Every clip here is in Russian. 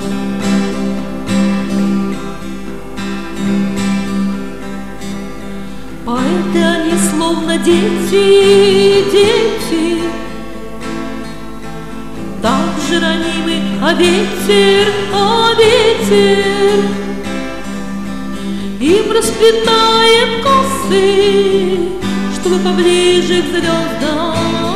Поэты они словно дети, дети, так же ранимы, а ветер, им расплетает косы, чтобы поближе к звездам.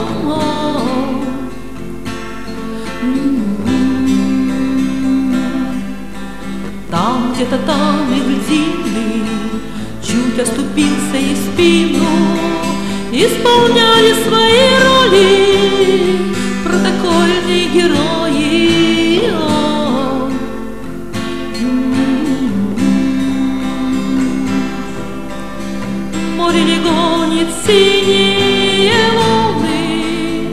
Там, где-то там Игельдины чуть оступился и спину исполняли свои роли протокольные герои. Море ли гонит синие волны,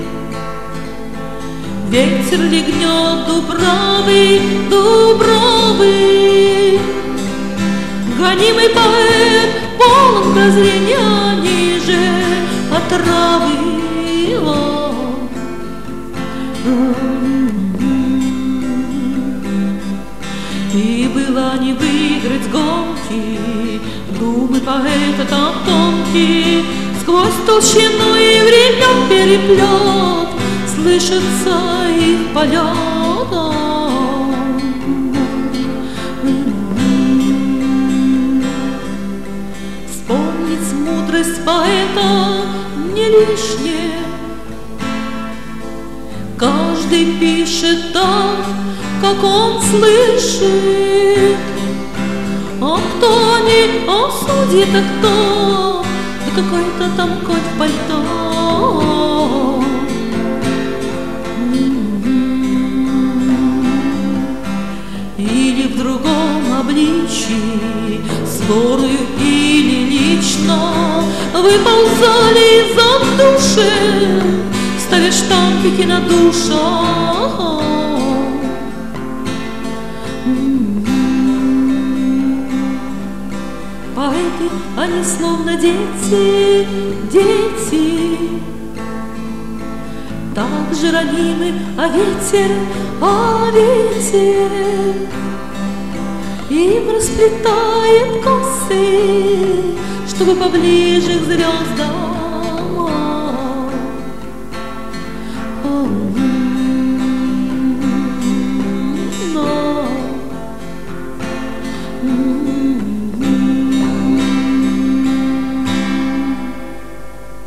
ветер ли гнет дубравы, дубровы. Гонимый поэт полон прозрения ниже отравы. И было не выиграть гонки, думы поэта так тонкие, сквозь толщину и времен переплет слышится их полет. Вспомнить мудрость поэта не лишнее. Каждый пишет так, как он слышит, а кто не осудит, а кто? Да какой-то там конь в пальто. Или в другом обличии, ссорою или лично, выползали из-за души, ставя штампики на душах. Поэты, они словно дети, дети, так же ранимы, а ветер, им расплетает косы, чтобы поближе к звездам.